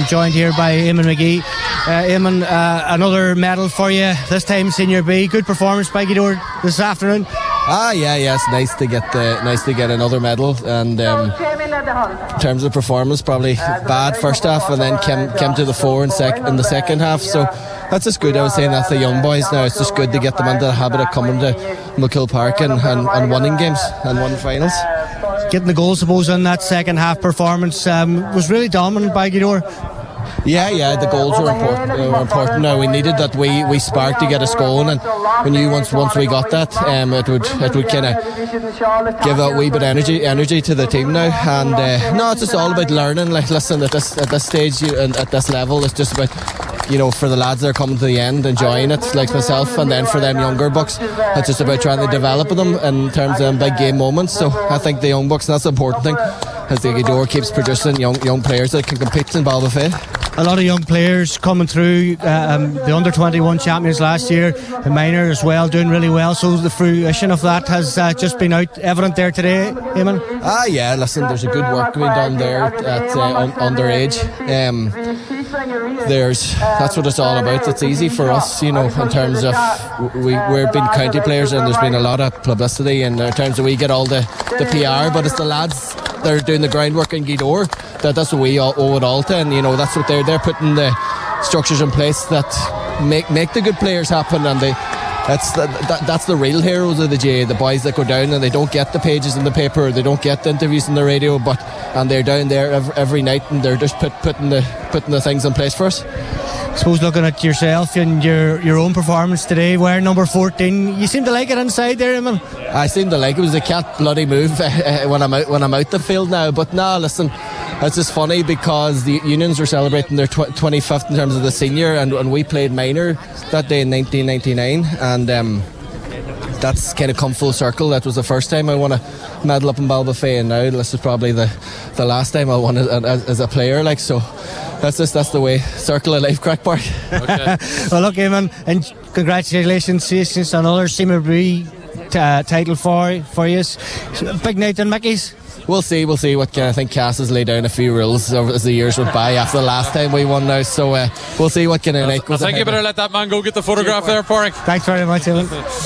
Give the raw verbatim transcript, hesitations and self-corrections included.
joined here by Eamon McGee. Uh, Eamon, uh, another medal for you, this time Senior B. Good performance by Gweedore this afternoon. Ah, yeah, yeah, it's nice to get the nice to get another medal. And um, in terms of performance, probably bad first half, and then came came to the fore in, sec- in the second half. So that's just good. I was saying that to the young boys now. It's just good to get them into the habit of coming to McKill Park and, and, and winning games and winning finals. Getting the goal, suppose, in that second half performance um, was really dominant by Gweedore. Yeah, yeah, the goals were important. Uh, were important. Now we needed that wee wee spark to get us going, and we knew once once we got that, um, it would it would kind of give that wee bit of energy energy to the team now. And uh, no, it's just all about learning. Like, listen, at this at this stage you, and at this level, it's just about, you know, for the lads that are coming to the end, enjoying it, like myself, and then for them younger bucks, it's just about trying to develop them in terms of them big game moments. So I think the young bucks, and that's the important thing, as the Gweedore keeps producing young young players that can compete in Ballybofey. A lot of young players coming through, uh, um, the under twenty-one champions last year, the minor as well, doing really well. So the fruition of that has uh, just been out evident there today, Eamon. Ah, yeah. Listen, there's a good work being done there at uh, un- underage. Um, there's that's what it's all about. It's easy for us, you know, in terms of we we've been county players, and there's been a lot of publicity, and in terms of we get all the, the P R, but it's the lads that are doing the groundwork in Gweedore that that's what we all owe it all to, and you know that's what they're they're putting the structures in place that make make the good players happen, and they that's the, that, that's the real heroes of the J, the boys that go down and they don't get the pages in the paper, they don't get the interviews in the radio, but and they're down there every, every night, and they're just put, putting the putting the things in place for us. I suppose looking at yourself and your your own performance today, wearing number fourteen, you seem to like it inside there, Eamon. I seem to like it. It was a cat bloody move uh, when I'm out when I'm out the field now. But nah, listen, it's just funny because the Unions were celebrating their tw- twenty-fifth in terms of the senior, and, and we played minor that day in nineteen ninety-nine, and um, that's kind of come full circle. That was the first time I won a medal up in Ballybofey, and now this is probably the, the last time I won it as, as a player. Like, so that's just that's the way circle of life, Crack Park. Okay. Well, look, Eamon, and congratulations on another Senior B uh, title for for you. Big night in Mickey's. We'll see, we'll see what uh, I think Cass has laid down a few rules over, as the years went by after the last time we won now, so uh, we'll see what kind of night goes. I think you better let that man go get the photograph there, Pádraig. Thanks very much, Eamon.